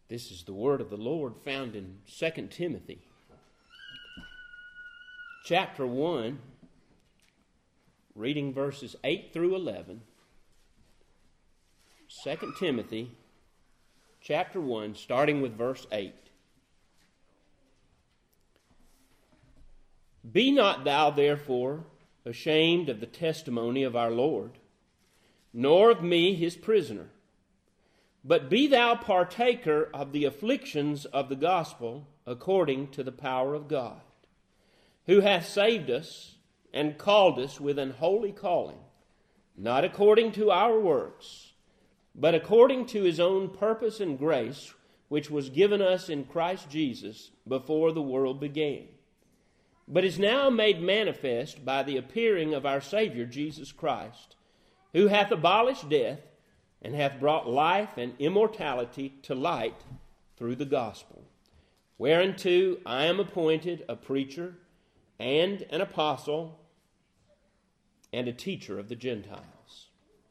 This is the word of the Lord found in 2 Timothy. Chapter 1, reading verses 8 through 11. 2 Timothy, chapter 1, starting with verse 8. Be not thou therefore ashamed of the testimony of our Lord, nor of me his prisoner, but be thou partaker of the afflictions of the gospel according to the power of God, who hath saved us and called us with an holy calling, not according to our works, but according to his own purpose and grace, which was given us in Christ Jesus before the world began, but is now made manifest by the appearing of our Savior Jesus Christ, who hath abolished death, and hath brought life and immortality to light through the gospel, whereunto I am appointed a preacher and an apostle and a teacher of the Gentiles.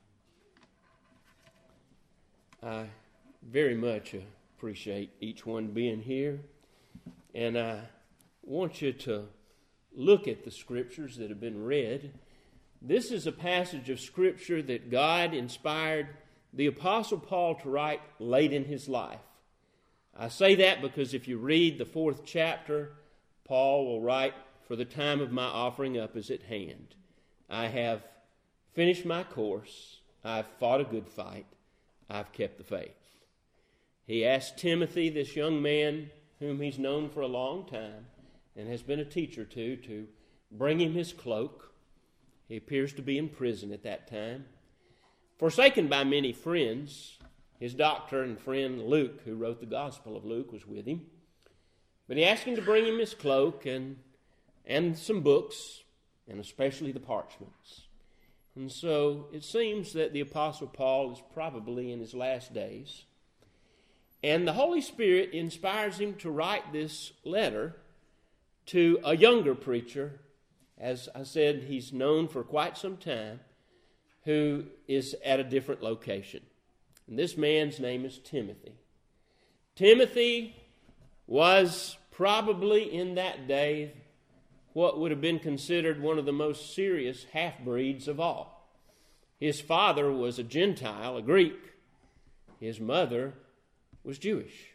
I very much appreciate each one being here, and I want you to look at the scriptures that have been read. This is a passage of scripture that God inspired the Apostle Paul to write late in his life. I say that because if you read the 4th chapter, Paul will write, "For the time of my offering up is at hand. I have finished my course. I've fought a good fight. I've kept the faith." He asked Timothy, this young man whom he's known for a long time and has been a teacher to bring him his cloak. He appears to be in prison at that time, forsaken by many friends. His doctor and friend Luke, who wrote the Gospel of Luke, was with him. But he asked him to bring him his cloak and some books, and especially the parchments. And so it seems that the Apostle Paul is probably in his last days. And the Holy Spirit inspires him to write this letter to a younger preacher. As I said, he's known for quite some time, who is at a different location. And this man's name is Timothy. Timothy was probably in that day what would have been considered one of the most serious half-breeds of all. His father was a Gentile, a Greek. His mother was Jewish.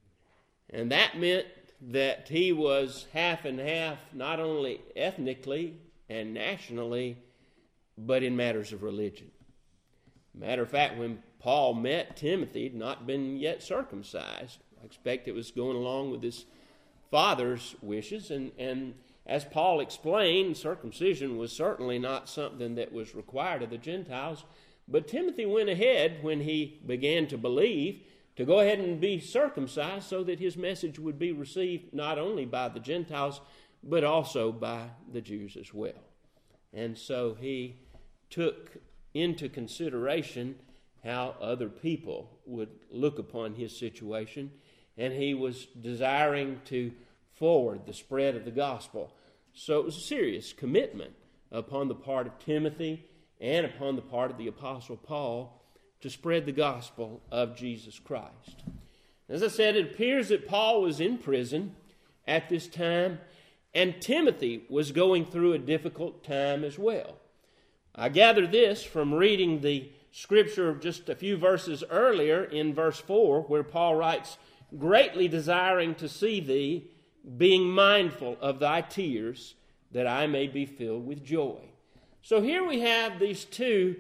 And that meant that he was half and half, not only ethnically and nationally, but in matters of religion. Matter of fact, when Paul met Timothy, he'd not been yet circumcised. I expect it was going along with his father's wishes. And as Paul explained, circumcision was certainly not something that was required of the Gentiles. But Timothy went ahead, when he began to believe, to go ahead and be circumcised so that his message would be received not only by the Gentiles, but also by the Jews as well. And so he took into consideration how other people would look upon his situation, and he was desiring to forward the spread of the gospel. So it was a serious commitment upon the part of Timothy and upon the part of the Apostle Paul to spread the gospel of Jesus Christ. As I said, it appears that Paul was in prison at this time, and Timothy was going through a difficult time as well. I gather this from reading the scripture just a few verses earlier in verse 4, where Paul writes, "Greatly desiring to see thee, being mindful of thy tears, that I may be filled with joy." So here we have these two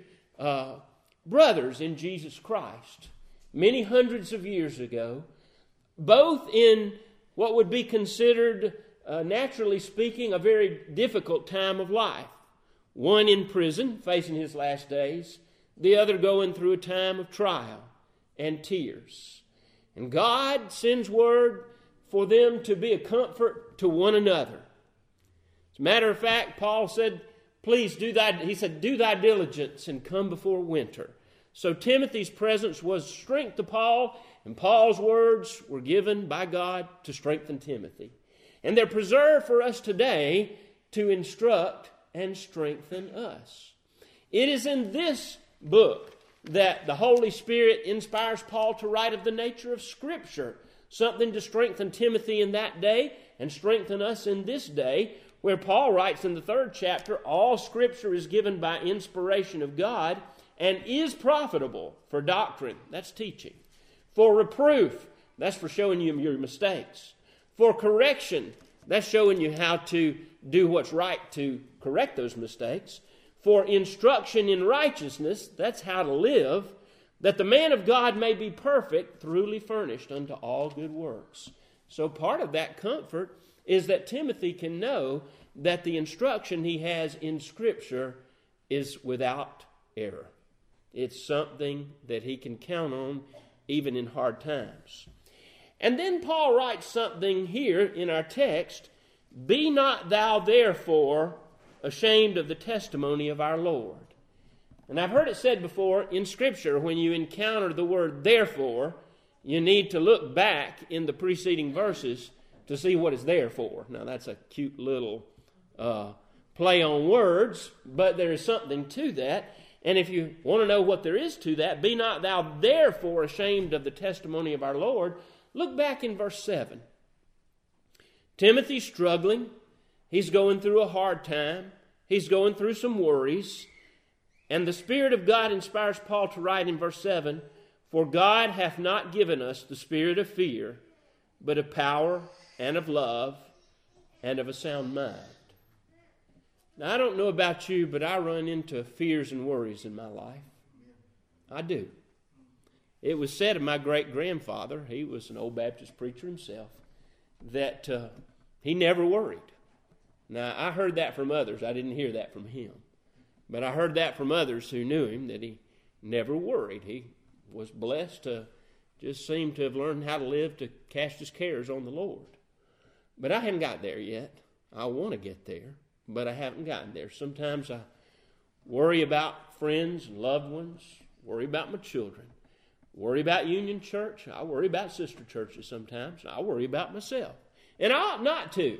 brothers in Jesus Christ, many hundreds of years ago, both in what would be considered, naturally speaking, a very difficult time of life. One in prison, facing his last days, the other going through a time of trial and tears. And God sends word for them to be a comfort to one another. As a matter of fact, Paul said, do thy diligence and come before winter. So Timothy's presence was strength to Paul, and Paul's words were given by God to strengthen Timothy. And they're preserved for us today to instruct and strengthen us. It is in this book that the Holy Spirit inspires Paul to write of the nature of Scripture, something to strengthen Timothy in that day and strengthen us in this day, where Paul writes in the 3rd chapter, all Scripture is given by inspiration of God and is profitable for doctrine, that's teaching, for reproof, that's for showing you your mistakes, for correction, that's showing you how to do what's right to correct those mistakes, for instruction in righteousness, that's how to live, that the man of God may be perfect, thoroughly furnished unto all good works. So part of that comfort is that Timothy can know that the instruction he has in Scripture is without error. It's something that he can count on even in hard times. And then Paul writes something here in our text, be not thou therefore ashamed of the testimony of our Lord. And I've heard it said before in Scripture, when you encounter the word therefore, you need to look back in the preceding verses to see what it's there for. Now that's a cute little play on words, but there is something to that. And if you want to know what there is to that, be not thou therefore ashamed of the testimony of our Lord, look back in verse 7. Timothy's struggling. He's going through a hard time. He's going through some worries. And the Spirit of God inspires Paul to write in verse 7, for God hath not given us the spirit of fear, but of power and of love and of a sound mind. Now, I don't know about you, but I run into fears and worries in my life. I do. It was said of my great-grandfather, he was an old Baptist preacher himself, that he never worried. Now, I heard that from others. I didn't hear that from him. But I heard that from others who knew him, that he never worried. He was blessed to just seem to have learned how to live, to cast his cares on the Lord. But I haven't got there yet. I want to get there, but I haven't gotten there. Sometimes I worry about friends and loved ones, worry about my children, worry about Union Church. I worry about sister churches sometimes. I worry about myself. And I ought not to.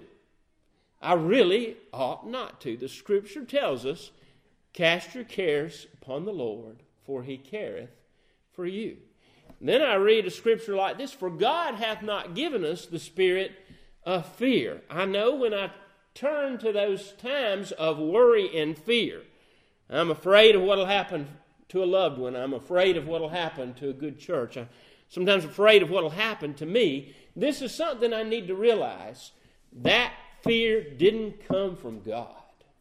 I really ought not to. The Scripture tells us, cast your cares upon the Lord, for he careth for you. And then I read a scripture like this, for God hath not given us the spirit of fear. I know when I turn to those times of worry and fear, I'm afraid of what will happen to a loved one. I'm afraid of what will happen to a good church. I'm sometimes afraid of what will happen to me. This is something I need to realize. That fear didn't come from God.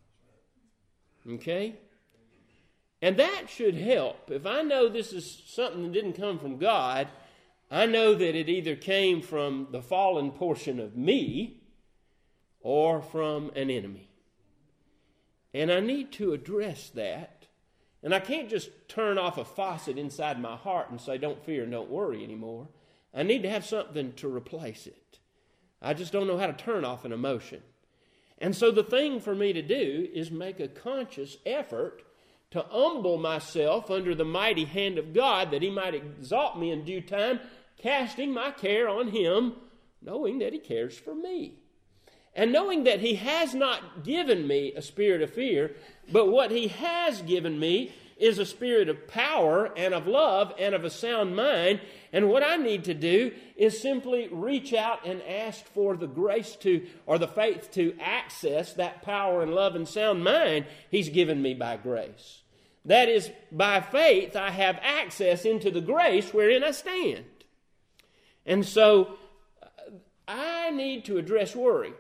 Okay? And that should help. If I know this is something that didn't come from God, I know that it either came from the fallen portion of me or from an enemy. And I need to address that. And I can't just turn off a faucet inside my heart and say, don't fear and don't worry anymore. I need to have something to replace it. I just don't know how to turn off an emotion. And so the thing for me to do is make a conscious effort to humble myself under the mighty hand of God, that he might exalt me in due time, casting my care on him, knowing that he cares for me. And knowing that he has not given me a spirit of fear, but what he has given me is a spirit of power and of love and of a sound mind. And what I need to do is simply reach out and ask for the grace to, or the faith to access that power and love and sound mind he's given me by grace. That is, by faith, I have access into the grace wherein I stand. And so, I need to address worry.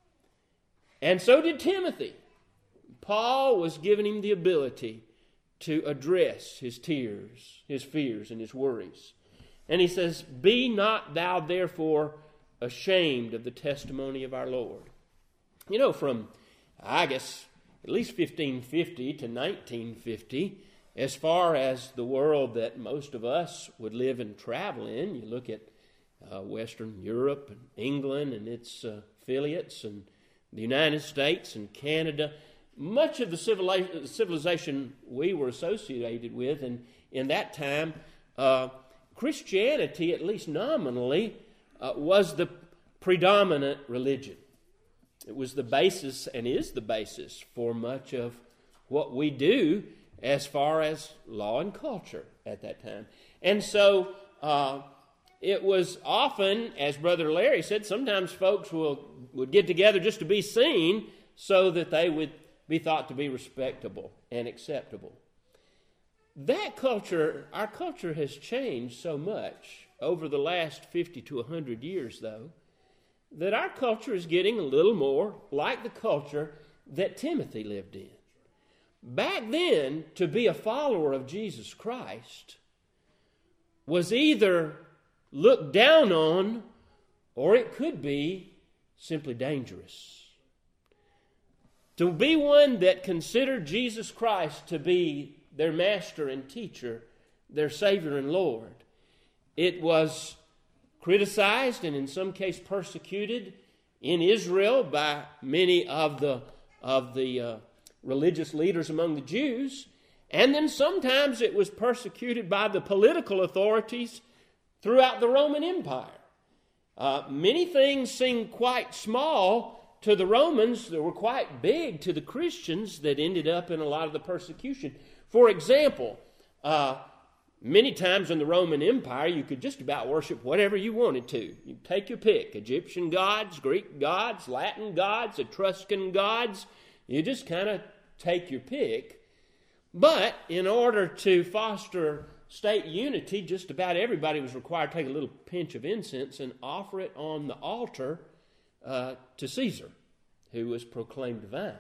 And so did Timothy. Paul was giving him the ability to address his tears, his fears, and his worries. And he says, be not thou therefore ashamed of the testimony of our Lord. You know, from, I guess, at least 1550 to 1950, as far as the world that most of us would live and travel in, you look at Western Europe and England and its affiliates and the United States and Canada, much of the civilization we were associated with, and in that time, Christianity, at least nominally, was the predominant religion. It was the basis and is the basis for much of what we do as far as law and culture at that time. And so it was often, as Brother Larry said, sometimes folks would get together just to be seen so that they would be thought to be respectable and acceptable. That culture, our culture has changed so much over the last 50 to 100 years, though, that our culture is getting a little more like the culture that Timothy lived in. Back then, to be a follower of Jesus Christ was either looked down on, or it could be simply dangerous. To be one that considered Jesus Christ to be their master and teacher, their Savior and Lord, it was criticized and in some case persecuted in Israel by many of the religious leaders among the Jews, and then sometimes it was persecuted by the political authorities throughout the Roman Empire. Many things seemed quite small to the Romans that were quite big to the Christians that ended up in a lot of the persecution. For example, many times in the Roman Empire, you could just about worship whatever you wanted to. You take your pick: Egyptian gods, Greek gods, Latin gods, Etruscan gods. You just kind of take your pick. But in order to foster state unity, just about everybody was required to take a little pinch of incense and offer it on the altar to Caesar, who was proclaimed divine.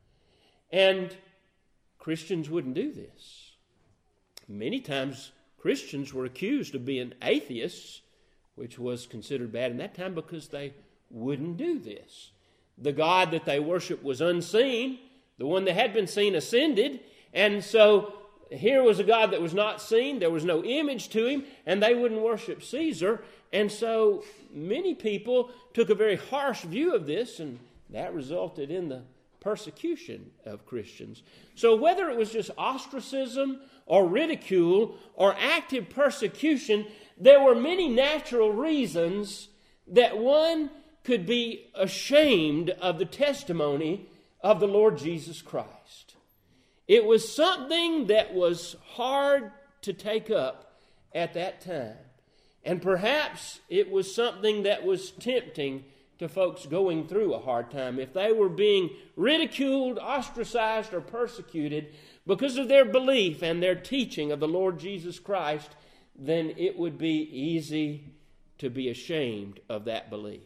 And Christians wouldn't do this. Many times Christians were accused of being atheists, which was considered bad in that time because they wouldn't do this. The God that they worshiped was unseen. The one that had been seen ascended. And so here was a God that was not seen. There was no image to him, and they wouldn't worship Caesar. And so many people took a very harsh view of this, and that resulted in the persecution of Christians. So whether it was just ostracism or ridicule or active persecution, there were many natural reasons that one could be ashamed of the testimony of the Lord Jesus Christ. It was something that was hard to take up at that time. And perhaps it was something that was tempting to folks going through a hard time. If they were being ridiculed, ostracized, or persecuted because of their belief and their teaching of the Lord Jesus Christ, then it would be easy to be ashamed of that belief.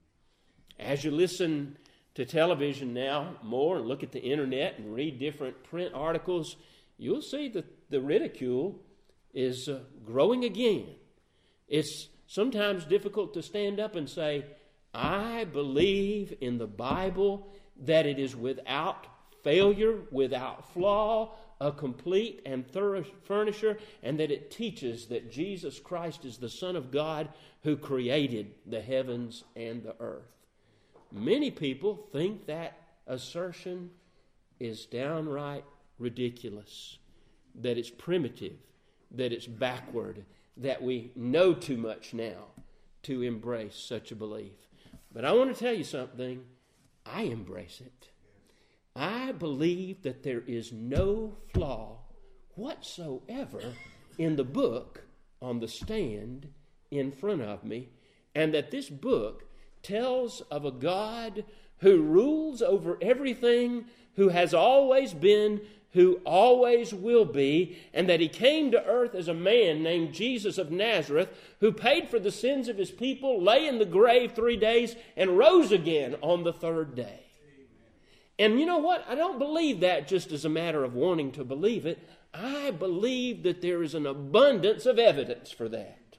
As you listen to television now more and look at the internet and read different print articles, you'll see that the ridicule is growing again. It's sometimes difficult to stand up and say, I believe in the Bible that it is without failure, without flaw, a complete and thorough furnisher, and that it teaches that Jesus Christ is the Son of God who created the heavens and the earth. Many people think that assertion is downright ridiculous, that it's primitive, that it's backward, that we know too much now to embrace such a belief. But I want to tell you something. I embrace it. I believe that there is no flaw whatsoever in the book on the stand in front of me, and that this book tells of a God who rules over everything, who has always been, who always will be, and that he came to earth as a man named Jesus of Nazareth, who paid for the sins of his people, lay in the grave 3 days, and rose again on the third day. And you know what? I don't believe that just as a matter of wanting to believe it. I believe that there is an abundance of evidence for that.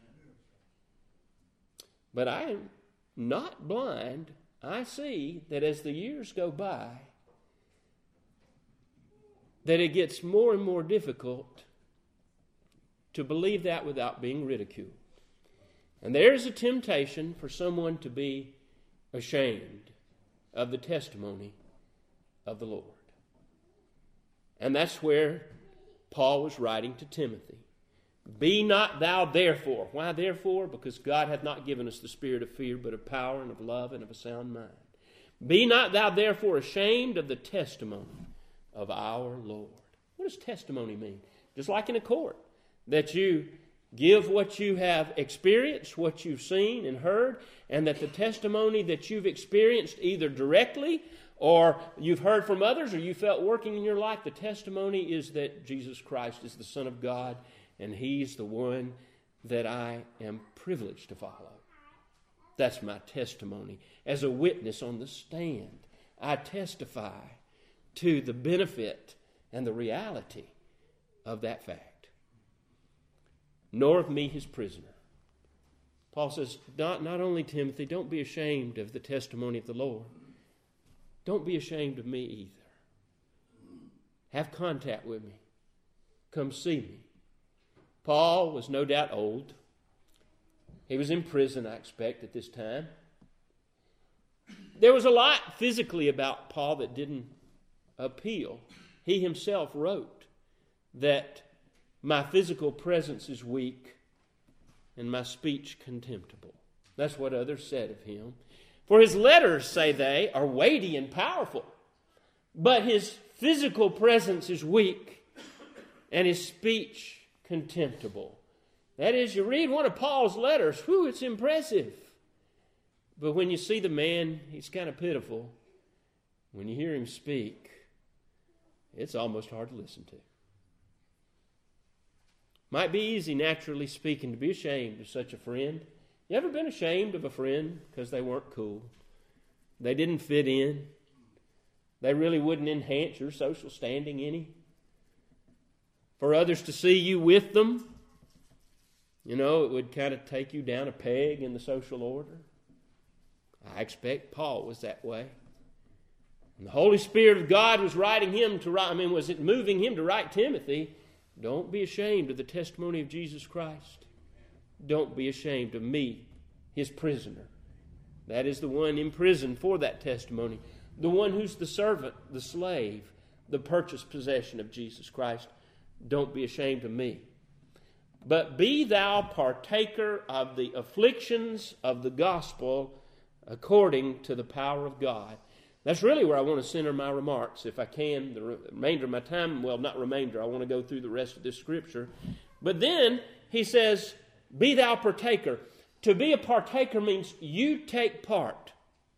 But I am not blind. I see that as the years go by, that it gets more and more difficult to believe that without being ridiculed. And there's a temptation for someone to be ashamed of the testimony of the Lord. And that's where Paul was writing to Timothy. Be not thou therefore. Why therefore? Because God hath not given us the spirit of fear, but of power and of love and of a sound mind. Be not thou therefore ashamed of the testimony of our Lord. What does testimony mean? Just like in a court, that you give what you have experienced, what you've seen and heard, and that the testimony that you've experienced either directly or you've heard from others or you felt working in your life, the testimony is that Jesus Christ is the Son of God and He's the one that I am privileged to follow. That's my testimony. As a witness on the stand, I testify to the benefit and the reality of that fact. Nor of me, his prisoner. Paul says, not only Timothy, don't be ashamed of the testimony of the Lord. Don't be ashamed of me either. Have contact with me. Come see me. Paul was no doubt old. He was in prison, I expect, at this time. There was a lot physically about Paul that didn't appeal. He himself wrote that my physical presence is weak and my speech contemptible. That's what others said of him. For his letters, say they, are weighty and powerful, but his physical presence is weak and his speech contemptible. That is, you read one of Paul's letters, whew, it's impressive. But when you see the man, he's kind of pitiful. When you hear him speak, it's almost hard to listen to. Might be easy, naturally speaking, to be ashamed of such a friend. You ever been ashamed of a friend because they weren't cool? They didn't fit in? They really wouldn't enhance your social standing any? For others to see you with them, it would kind of take you down a peg in the social order. I expect Paul was that way. And the Holy Spirit of God was moving him to write Timothy, don't be ashamed of the testimony of Jesus Christ. Don't be ashamed of me, his prisoner. That is the one imprisoned for that testimony. The one who's the servant, the slave, the purchased possession of Jesus Christ. Don't be ashamed of me. But be thou partaker of the afflictions of the gospel according to the power of God. That's really where I want to center my remarks, if I can. The remainder of my time, well, not remainder, I want to go through the rest of this scripture. But then he says, be thou partaker. To be a partaker means you take part.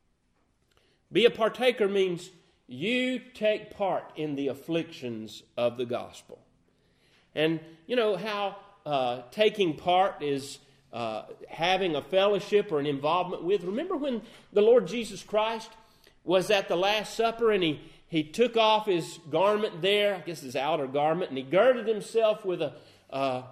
Be a partaker means you take part in the afflictions of the gospel. And you know how taking part is having a fellowship or an involvement with. Remember when the Lord Jesus Christ was at the Last Supper and he took off his garment there, I guess his outer garment, and he girded himself with a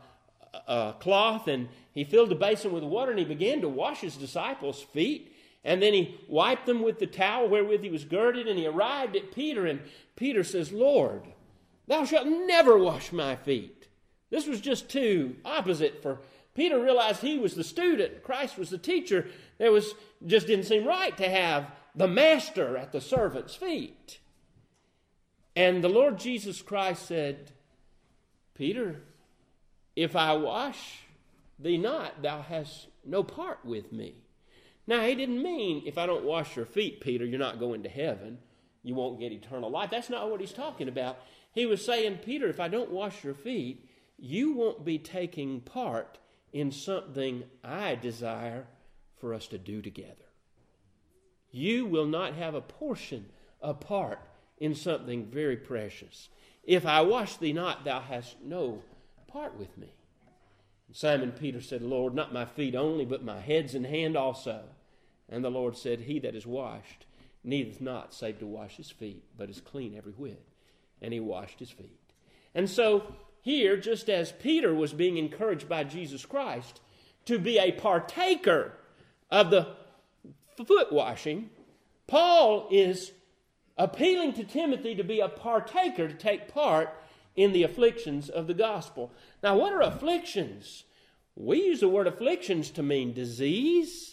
cloth, and he filled a basin with water, and he began to wash his disciples' feet, and then he wiped them with the towel wherewith he was girded, and he arrived at Peter, and Peter says, Lord, thou shalt never wash my feet. This was just too opposite for Peter. Realized he was the student, Christ was the teacher. Just didn't seem right to have the master at the servant's feet. And the Lord Jesus Christ said, Peter, if I wash thee not, thou hast no part with me. Now, he didn't mean, if I don't wash your feet, Peter, you're not going to heaven. You won't get eternal life. That's not what he's talking about. He was saying, Peter, if I don't wash your feet, you won't be taking part in something I desire for us to do together. You will not have a portion, a part in something very precious. If I wash thee not, thou hast no part with me. And Simon Peter said, Lord, not my feet only, but my heads and hand also. And the Lord said, he that is washed needeth not save to wash his feet, but is clean every whit. And he washed his feet. And so here, just as Peter was being encouraged by Jesus Christ to be a partaker of the foot washing, Paul is appealing to Timothy to be a partaker, to take part in the afflictions of the gospel. Now, what are afflictions? We use the word afflictions to mean disease,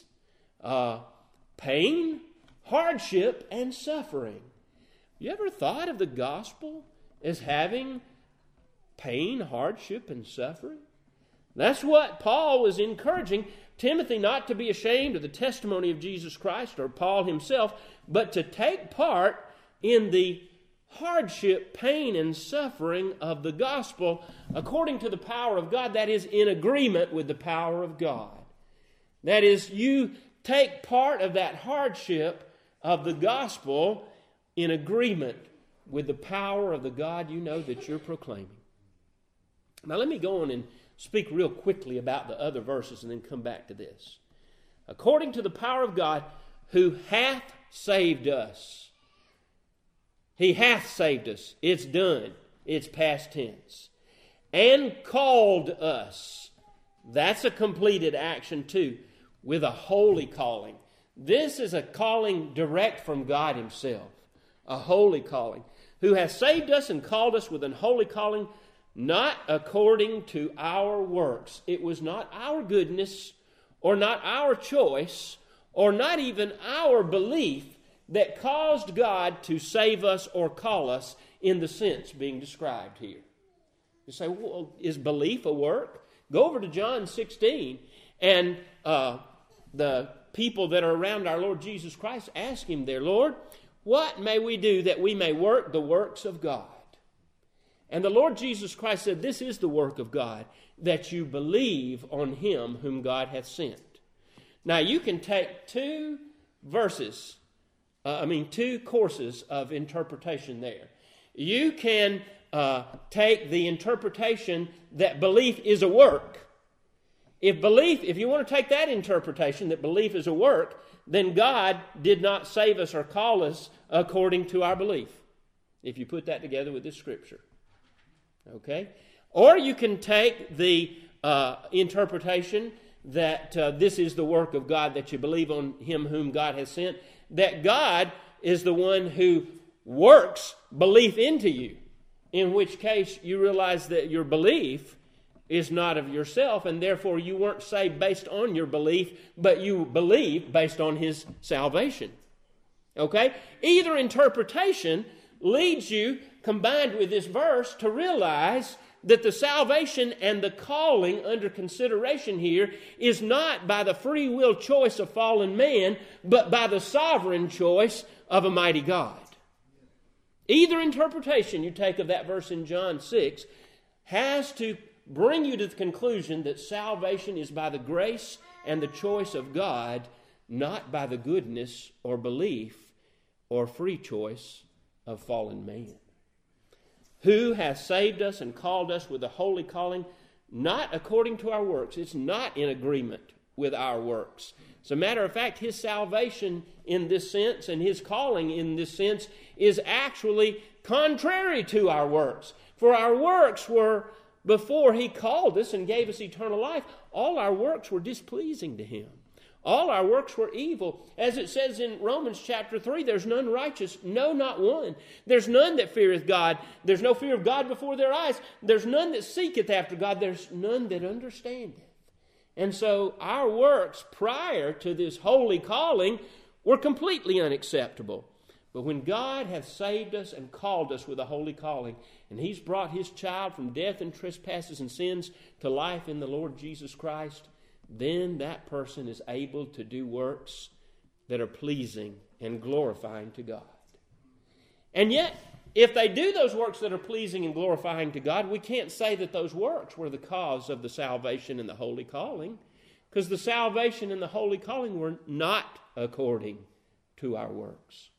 pain, hardship, and suffering. You ever thought of the gospel as having pain, hardship, and suffering? That's what Paul was encouraging Timothy, not to be ashamed of the testimony of Jesus Christ or Paul himself, but to take part in the hardship, pain, and suffering of the gospel according to the power of God, that is in agreement with the power of God. That is, you take part of that hardship of the gospel in agreement with the power of the God you know that you're proclaiming. Now let me go on and speak real quickly about the other verses and then come back to this. According to the power of God, who hath saved us. He hath saved us. It's done. It's past tense. And called us. That's a completed action too, with a holy calling. This is a calling direct from God Himself. A holy calling. Who hath saved us and called us with an holy calling, not according to our works. It was not our goodness, or not our choice, or not even our belief that caused God to save us or call us in the sense being described here. You say, well, is belief a work? Go over to John 16, and the people that are around our Lord Jesus Christ ask Him there, Lord, what may we do that we may work the works of God? And the Lord Jesus Christ said, this is the work of God, that you believe on Him whom God hath sent. Now you can take two courses of interpretation there. You can take the interpretation that belief is a work. If you want to take that interpretation that belief is a work, then God did not save us or call us according to our belief. If you put that together with this scripture. Okay? Or you can take the interpretation that this is the work of God, that you believe on Him whom God has sent, that God is the one who works belief into you, in which case you realize that your belief is not of yourself, and therefore you weren't saved based on your belief, but you believe based on His salvation. Okay? Either interpretation leads you, combined with this verse, to realize that the salvation and the calling under consideration here is not by the free will choice of fallen man, but by the sovereign choice of a mighty God. Either interpretation you take of that verse in John 6 has to bring you to the conclusion that salvation is by the grace and the choice of God, not by the goodness or belief or free choice of fallen man. Who hath saved us and called us with a holy calling, not according to our works. It's not in agreement with our works. As a matter of fact, His salvation in this sense and His calling in this sense is actually contrary to our works. For our works were, before He called us and gave us eternal life, all our works were displeasing to Him. All our works were evil. As it says in Romans chapter 3, there's none righteous, no, not one. There's none that feareth God. There's no fear of God before their eyes. There's none that seeketh after God. There's none that understandeth. And so our works prior to this holy calling were completely unacceptable. But when God hath saved us and called us with a holy calling, and He's brought His child from death and trespasses and sins to life in the Lord Jesus Christ, then that person is able to do works that are pleasing and glorifying to God. And yet, if they do those works that are pleasing and glorifying to God, we can't say that those works were the cause of the salvation and the holy calling, because the salvation and the holy calling were not according to our works,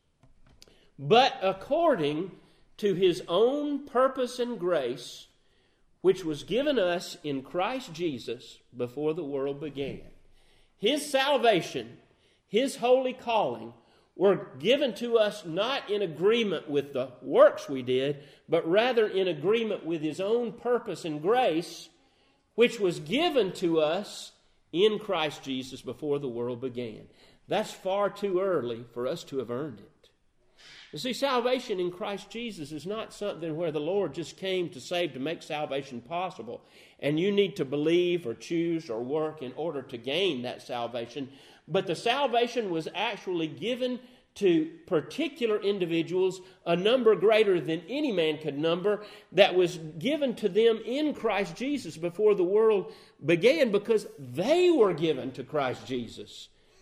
but according to His own purpose and grace, which was given us in Christ Jesus before the world began. His salvation, His holy calling, were given to us not in agreement with the works we did, but rather in agreement with His own purpose and grace, which was given to us in Christ Jesus before the world began. That's far too early for us to have earned it. You see, salvation in Christ Jesus is not something where the Lord just came to save to make salvation possible, and you need to believe or choose or work in order to gain that salvation. But the salvation was actually given to particular individuals, a number greater than any man could number, that was given to them in Christ Jesus before the world began, because they were given to Christ Jesus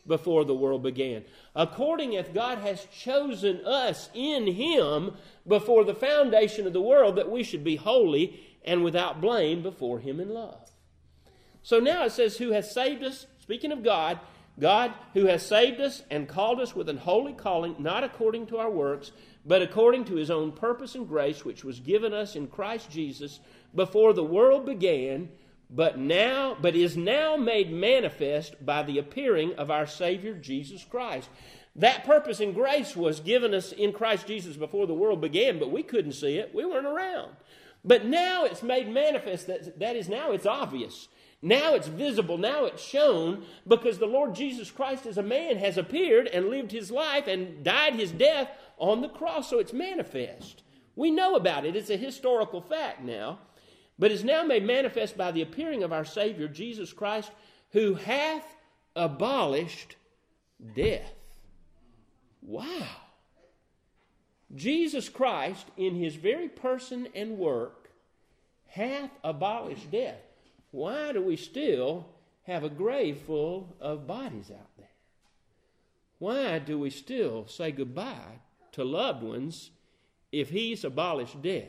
before the world began. According as God has chosen us in Him before the foundation of the world, that we should be holy and without blame before Him in love. So now it says, who has saved us, speaking of God, God who has saved us and called us with an holy calling, not according to our works, but according to His own purpose and grace, which was given us in Christ Jesus before the world began, but is now made manifest by the appearing of our Savior Jesus Christ. That purpose and grace was given us in Christ Jesus before the world began, but we couldn't see it. We weren't around. But now it's made manifest. That is, now it's obvious. Now it's visible. Now it's shown, because the Lord Jesus Christ as a man has appeared and lived His life and died His death on the cross. So it's manifest. We know about it. It's a historical fact now. But is now made manifest by the appearing of our Savior, Jesus Christ, who hath abolished death. Wow. Jesus Christ, in His very person and work, hath abolished death. Why do we still have a grave full of bodies out there? Why do we still say goodbye to loved ones if He's abolished death?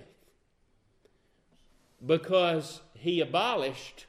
Because He abolished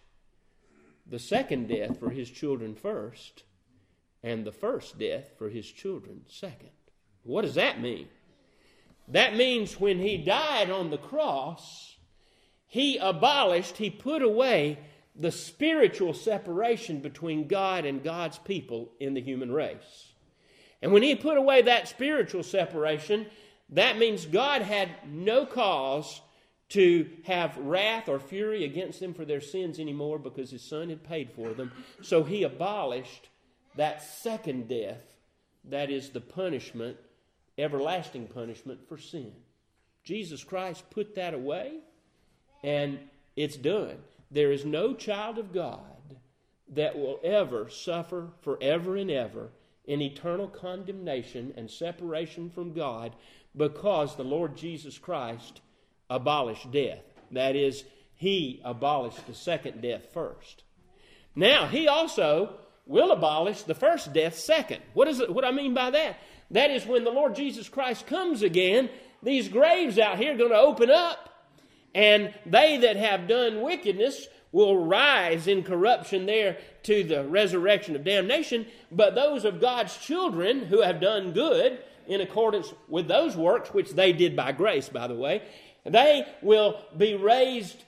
the second death for His children first, and the first death for His children second. What does that mean? That means when He died on the cross, He put away the spiritual separation between God and God's people in the human race. And when He put away that spiritual separation, that means God had no cause to have wrath or fury against them for their sins anymore, because His Son had paid for them. So He abolished that second death, that is the punishment, everlasting punishment for sin. Jesus Christ put that away, and it's done. There is no child of God that will ever suffer forever and ever in eternal condemnation and separation from God, because the Lord Jesus Christ abolished death. That is, He abolished the second death first. Now, He also will abolish the first death second. What I mean by that? That is, when the Lord Jesus Christ comes again, these graves out here are going to open up, and they that have done wickedness will rise in corruption there to the resurrection of damnation. But those of God's children who have done good in accordance with those works, which they did by grace, by the way, they will be raised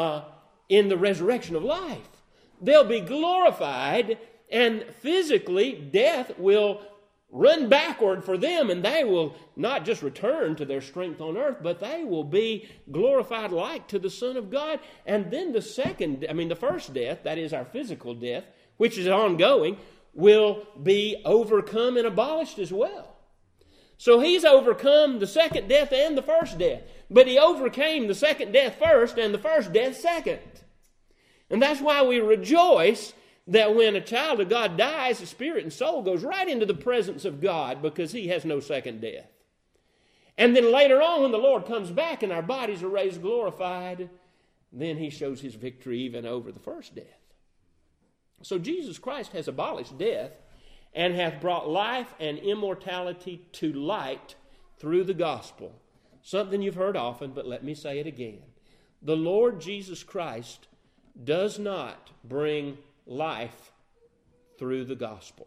in the resurrection of life. They'll be glorified, and physically death will run backward for them, and they will not just return to their strength on earth, but they will be glorified like to the Son of God. And then the first death, that is our physical death, which is ongoing, will be overcome and abolished as well. So He's overcome the second death and the first death. But He overcame the second death first and the first death second. And that's why we rejoice that when a child of God dies, the spirit and soul goes right into the presence of God, because He has no second death. And then later on, when the Lord comes back and our bodies are raised glorified, then He shows His victory even over the first death. So Jesus Christ has abolished death and hath brought life and immortality to light through the gospel. Something you've heard often, but let me say it again. The Lord Jesus Christ does not bring life through the gospel.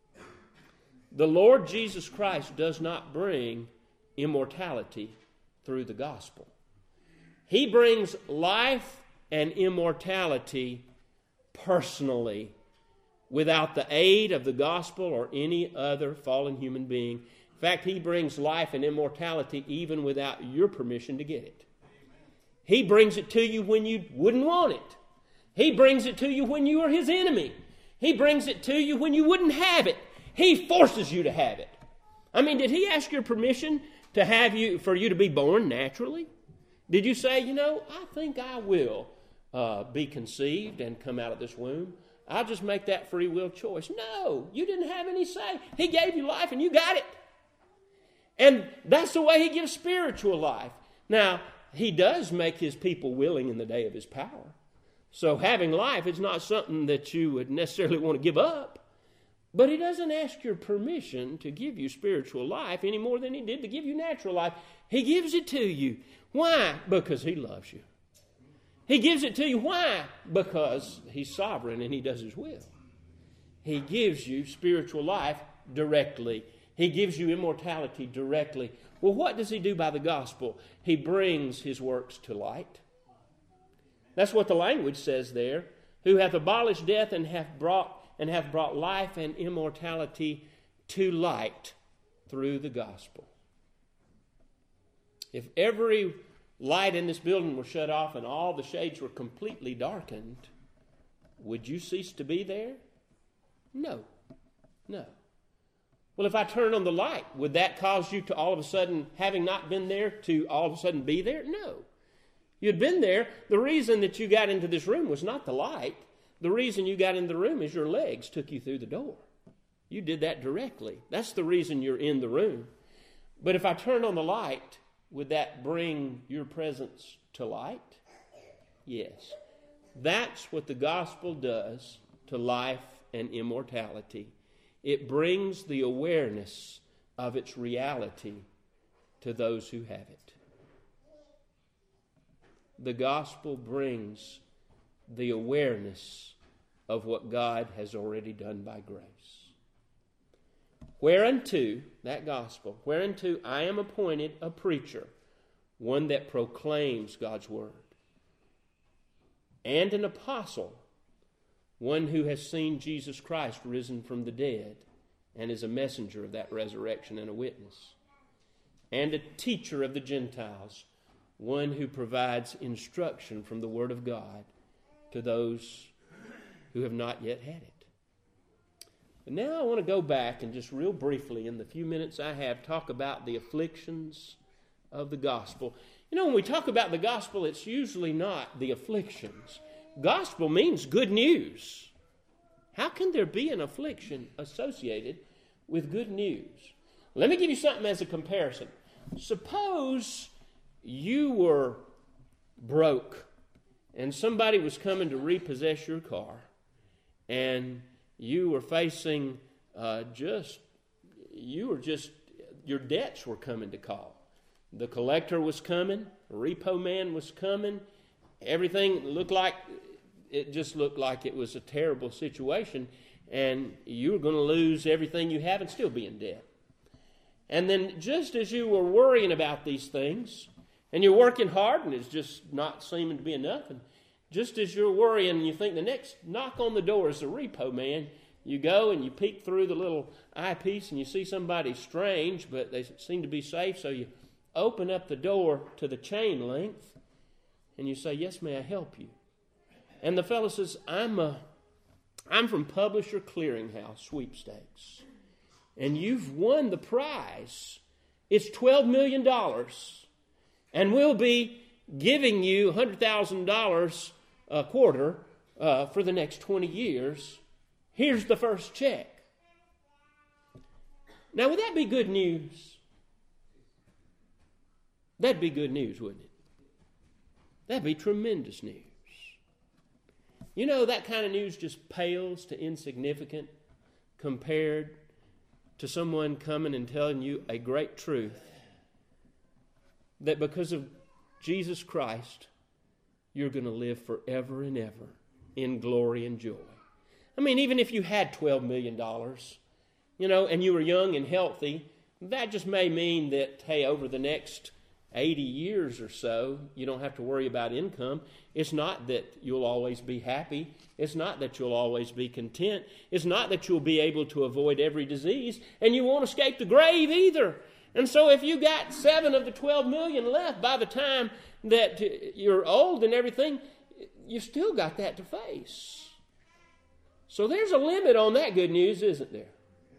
The Lord Jesus Christ does not bring immortality through the gospel. He brings life and immortality personally, without the aid of the gospel or any other fallen human being. In fact, He brings life and immortality even without your permission to get it. He brings it to you when you wouldn't want it. He brings it to you when you are His enemy. He brings it to you when you wouldn't have it. He forces you to have it. I mean, did He ask your permission for you to be born naturally? Did you say, I think I will be conceived and come out of this womb? I'll just make that free will choice. No, you didn't have any say. He gave you life and you got it. And that's the way He gives spiritual life. Now, He does make His people willing in the day of His power. So having life is not something that you would necessarily want to give up. But He doesn't ask your permission to give you spiritual life any more than He did to give you natural life. He gives it to you. Why? Because He loves you. He gives it to you. Why? Because He's sovereign and He does His will. He gives you spiritual life directly. He gives you immortality directly. Well, what does He do by the gospel? He brings His works to light. That's what the language says there. Who hath abolished death and hath brought life and immortality to light through the gospel. If every light in this building were shut off and all the shades were completely darkened, would you cease to be there? No. No. Well, if I turn on the light, would that cause you to all of a sudden, having not been there, to all of a sudden be there? No. You'd been there. The reason that you got into this room was not the light. The reason you got into the room is your legs took you through the door. You did that directly. That's the reason you're in the room. But if I turn on the light, would that bring your presence to light? Yes. That's what the gospel does to life and immortality. It brings the awareness of its reality to those who have it. The gospel brings the awareness of what God has already done by grace. Whereunto, that gospel, whereunto I am appointed a preacher, one that proclaims God's word, and an apostle, one who has seen Jesus Christ risen from the dead and is a messenger of that resurrection and a witness, and a teacher of the Gentiles, one who provides instruction from the Word of God to those who have not yet had it. But now I want to go back and just real briefly, in the few minutes I have, talk about the afflictions of the gospel. You know, when we talk about the gospel, it's usually not the afflictions. Gospel means good news. How can there be an affliction associated with good news? Let me give you something as a comparison. Suppose you were broke and somebody was coming to repossess your car, and you were facing your debts were coming to call. The collector was coming, the repo man was coming, everything looked like it was a terrible situation, and you were going to lose everything you have and still be in debt. And then just as you were worrying about these things, and you're working hard and it's just not seeming to be enough, and just as you're worrying and you think the next knock on the door is the repo man, you go and you peek through the little eyepiece and you see somebody strange, but they seem to be safe, so you open up the door to the chain length and you say, "Yes, may I help you?" And the fellow says, I'm from Publisher Clearinghouse Sweepstakes, and you've won the prize. It's $12 million, and we'll be giving you $100,000 a quarter for the next 20 years. Here's the first check. Now, would that be good news? That'd be good news, wouldn't it? That'd be tremendous news. You know, that kind of news just pales to insignificant compared to someone coming and telling you a great truth, that because of Jesus Christ, you're going to live forever and ever in glory and joy. I mean, even if you had $12 million, and you were young and healthy, that just may mean that, hey, over the next 80 years or so, you don't have to worry about income. It's not that you'll always be happy. It's not that you'll always be content. It's not that you'll be able to avoid every disease, and you won't escape the grave either. And so if you got 7 of the 12 million left by the time that you're old and everything, you still got that to face. So there's a limit on that good news, isn't there?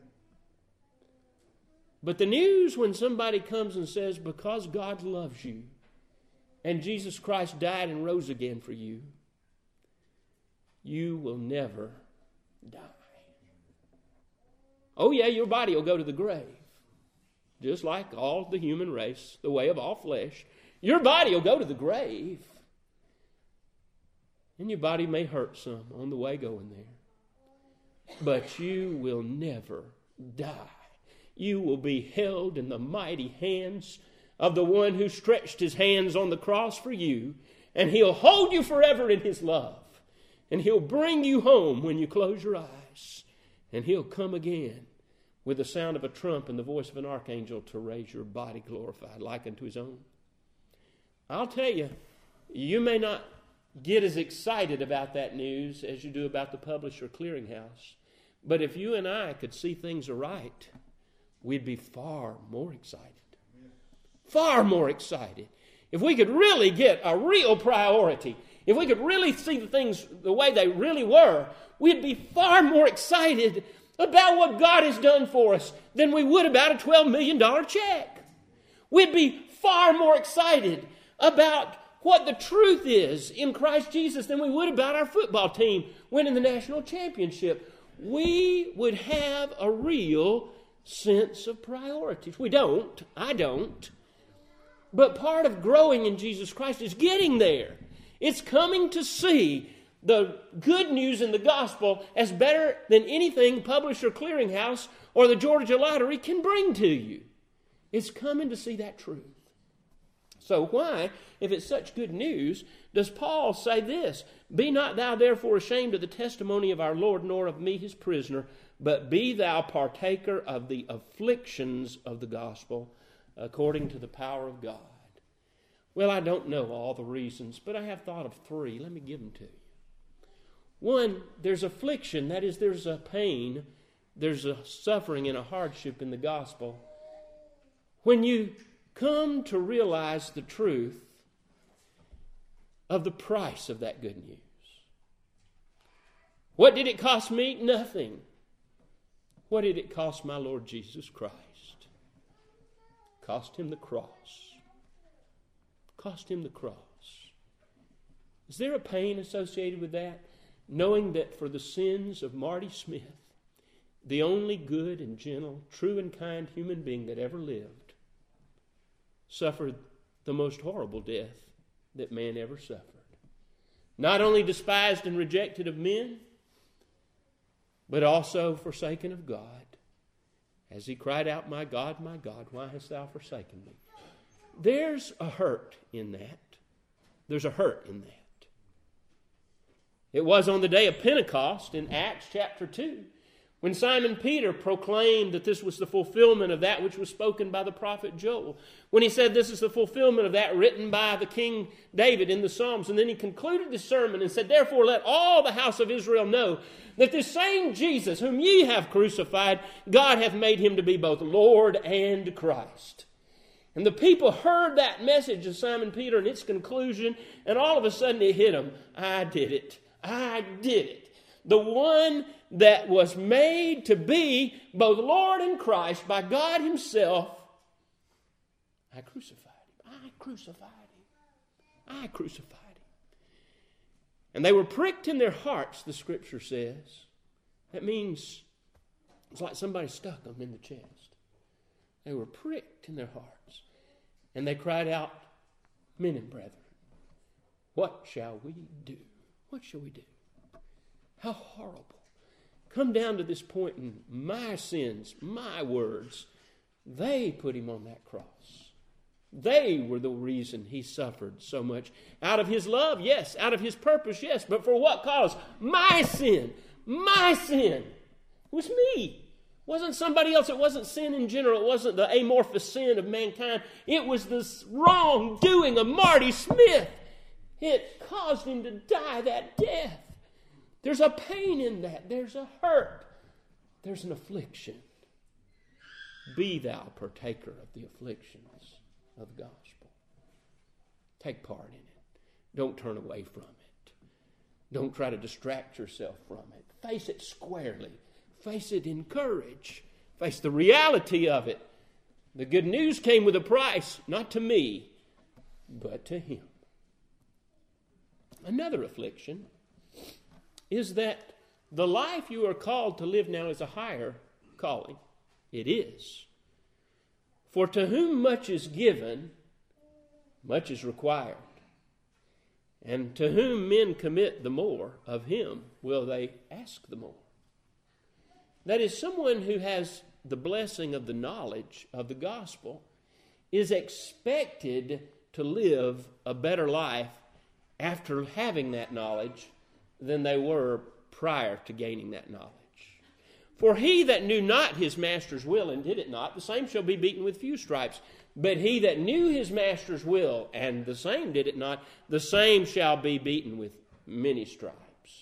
But the news when somebody comes and says, because God loves you and Jesus Christ died and rose again for you, you will never die. Oh yeah, your body will go to the grave. Just like all the human race, the way of all flesh. Your body will go to the grave. And your body may hurt some on the way going there. but you will never die. You will be held in the mighty hands of the one who stretched his hands on the cross for you, and he'll hold you forever in his love. And he'll bring you home when you close your eyes. And he'll come again with the sound of a trump and the voice of an archangel to raise your body glorified like unto his own. I'll tell you, you may not get as excited about that news as you do about the Publisher Clearinghouse. But if you and I could see things aright, we'd be far more excited. Far more excited. If we could really get a real priority, if we could really see the things the way they really were, we'd be far more excited about what God has done for us than we would about a $12 million check. We'd be far more excited about what the truth is in Christ Jesus than we would about our football team winning the national championship. We would have a real sense of priorities. We don't. I don't. But part of growing in Jesus Christ is getting there. It's coming to see the good news in the gospel as better than anything Publisher Clearinghouse or the Georgia Lottery can bring to you. It's coming to see that truth. So why, if it's such good news, does Paul say this? Be not thou therefore ashamed of the testimony of our Lord, nor of me his prisoner, but be thou partaker of the afflictions of the gospel, according to the power of God. Well, I don't know all the reasons, but I have thought of three. Let me give them to you. One, there's affliction. That is, there's a pain, there's a suffering and a hardship in the gospel. When you come to realize the truth of the price of that good news. What did it cost me? Nothing. What did it cost my Lord Jesus Christ? Cost him the cross. Cost him the cross. Is there a pain associated with that? Knowing that for the sins of Marty Smith, the only good and gentle, true and kind human being that ever lived, suffered the most horrible death that man ever suffered. Not only despised and rejected of men, but also forsaken of God, as he cried out, my God, why hast thou forsaken me? There's a hurt in that. There's a hurt in that. It was on the day of Pentecost in Acts chapter 2, when Simon Peter proclaimed that this was the fulfillment of that which was spoken by the prophet Joel. When he said this is the fulfillment of that written by the King David in the Psalms. And then he concluded the sermon and said, therefore let all the house of Israel know that this same Jesus whom ye have crucified, God hath made him to be both Lord and Christ. And the people heard that message of Simon Peter and its conclusion, and all of a sudden it hit them. I did it. I did it. The one that was made to be both Lord and Christ by God himself, I crucified him. I crucified him. I crucified him. And they were pricked in their hearts, the scripture says. That means it's like somebody stuck them in the chest. They were pricked in their hearts. And they cried out, men and brethren, what shall we do? What shall we do? How horrible. Come down to this point in my sins, my words. They put him on that cross. They were the reason he suffered so much. Out of his love, yes. Out of his purpose, yes. But for what cause? My sin. My sin. It was me. It wasn't somebody else. It wasn't sin in general. It wasn't the amorphous sin of mankind. It was the wrongdoing of Marty Smith. It caused him to die that death. There's a pain in that. There's a hurt. There's an affliction. Be thou partaker of the afflictions of the gospel. Take part in it. Don't turn away from it. Don't try to distract yourself from it. Face it squarely. Face it in courage. Face the reality of it. The good news came with a price, not to me, but to him. Another affliction is that the life you are called to live now is a higher calling. It is. For to whom much is given, much is required. And to whom men commit the more, of him will they ask the more. That is, someone who has the blessing of the knowledge of the gospel is expected to live a better life after having that knowledge than they were prior to gaining that knowledge. For he that knew not his master's will and did it not, the same shall be beaten with few stripes. But he that knew his master's will and the same did it not, the same shall be beaten with many stripes.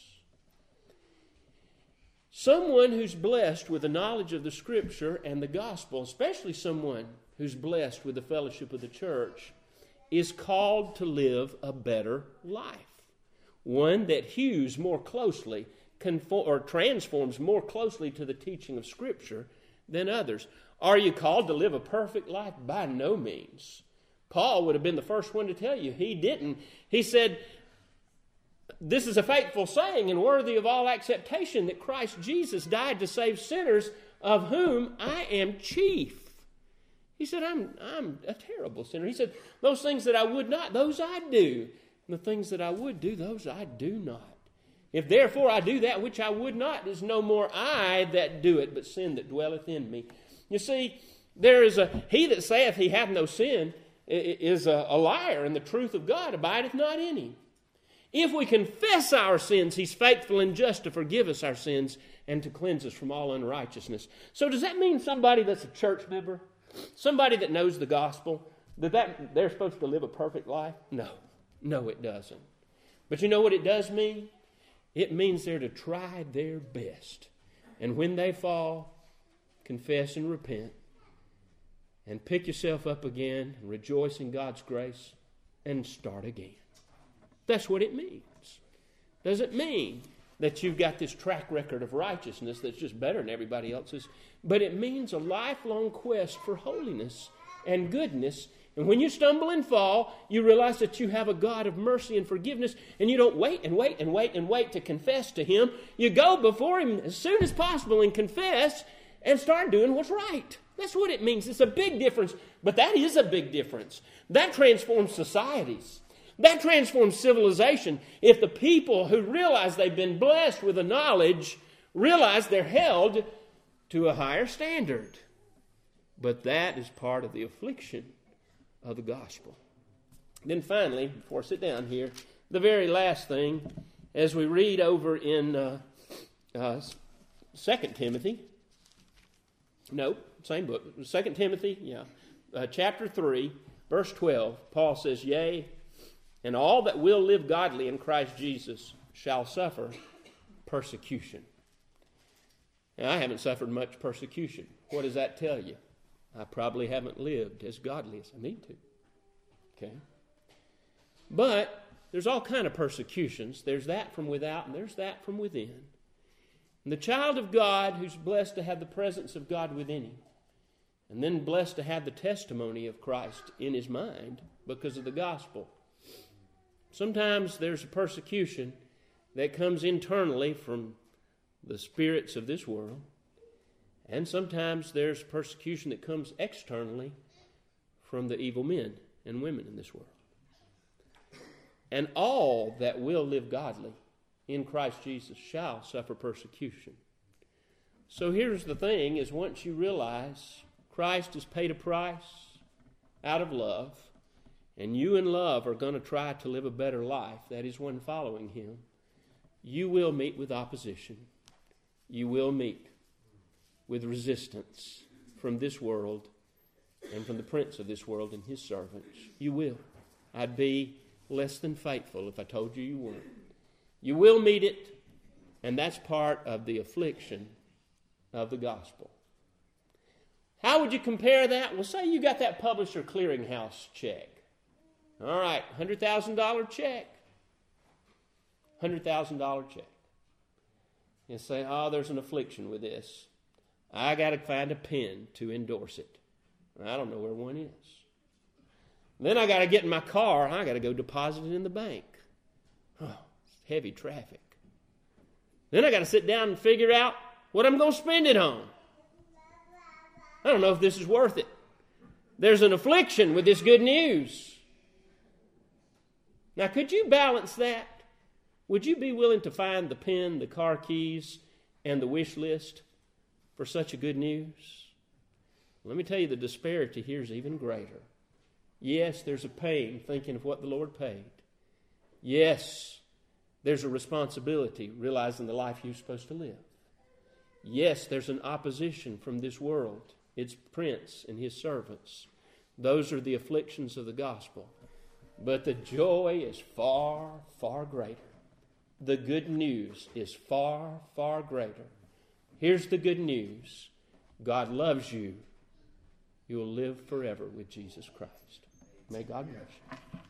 Someone who's blessed with the knowledge of the Scripture and the gospel, especially someone who's blessed with the fellowship of the church, is called to live a better life. One that hews more closely or transforms more closely to the teaching of Scripture than others. Are you called to live a perfect life? By no means. Paul would have been the first one to tell you. He didn't. He said, this is a faithful saying and worthy of all acceptation that Christ Jesus died to save sinners, of whom I am chief. He said, I'm a terrible sinner. He said, those things that I would not, those I do. And the things that I would do, those I do not. If therefore I do that which I would not, it is no more I that do it, but sin that dwelleth in me. You see, he that saith he hath no sin is a liar, and the truth of God abideth not in him. If we confess our sins, he's faithful and just to forgive us our sins and to cleanse us from all unrighteousness. So does that mean somebody that's a church member, somebody that knows the gospel, that they're supposed to live a perfect life? No, it doesn't. But you know what it does mean? It means they're to try their best. And when they fall, confess and repent, and pick yourself up again, and rejoice in God's grace, and start again. That's what it means. Doesn't mean that you've got this track record of righteousness that's just better than everybody else's, but it means a lifelong quest for holiness and goodness. And when you stumble and fall, you realize that you have a God of mercy and forgiveness, and you don't wait to confess to Him. You go before Him as soon as possible and confess and start doing what's right. That's what it means. It's a big difference, but that is a big difference. That transforms societies. That transforms civilization. If the people who realize they've been blessed with the knowledge realize they're held to a higher standard. But that is part of the affliction of the gospel. Then finally, before I sit down here, the very last thing, as we read over in 2 Timothy, same book, 2 Timothy, chapter 3, verse 12, Paul says, yea, and all that will live godly in Christ Jesus shall suffer persecution. Now, I haven't suffered much persecution. What does that tell you? I probably haven't lived as godly as I need to. Okay? But there's all kind of persecutions. There's that from without and there's that from within. And the child of God who's blessed to have the presence of God within him, and then blessed to have the testimony of Christ in his mind because of the gospel. Sometimes there's a persecution that comes internally from the spirits of this world. And sometimes there's persecution that comes externally from the evil men and women in this world. And all that will live godly in Christ Jesus shall suffer persecution. So here's the thing, is once you realize Christ has paid a price out of love, and you in love are going to try to live a better life, that is one following Him, you will meet with opposition. You will meet with resistance from this world and from the prince of this world and his servants. You will. I'd be less than faithful if I told you you weren't. You will meet it, and that's part of the affliction of the gospel. How would you compare that? Well, say you got that publisher clearinghouse check. All right, $100,000 check. $100,000 check. You say, there's an affliction with this. I got to find a pen to endorse it. I don't know where one is. Then I got to get in my car. I got to go deposit it in the bank. It's heavy traffic. Then I got to sit down and figure out what I'm going to spend it on. I don't know if this is worth it. There's an affliction with this good news. Now, could you balance that? Would you be willing to find the pen, the car keys, and the wish list for such a good news? Let me tell you, the disparity here is even greater. Yes, there's a pain thinking of what the Lord paid. Yes, there's a responsibility realizing the life you're supposed to live. Yes, there's an opposition from this world, its prince and his servants. Those are the afflictions of the gospel. But the joy is far, far greater. The good news is far, far greater. Here's the good news. God loves you. You will live forever with Jesus Christ. May God bless you.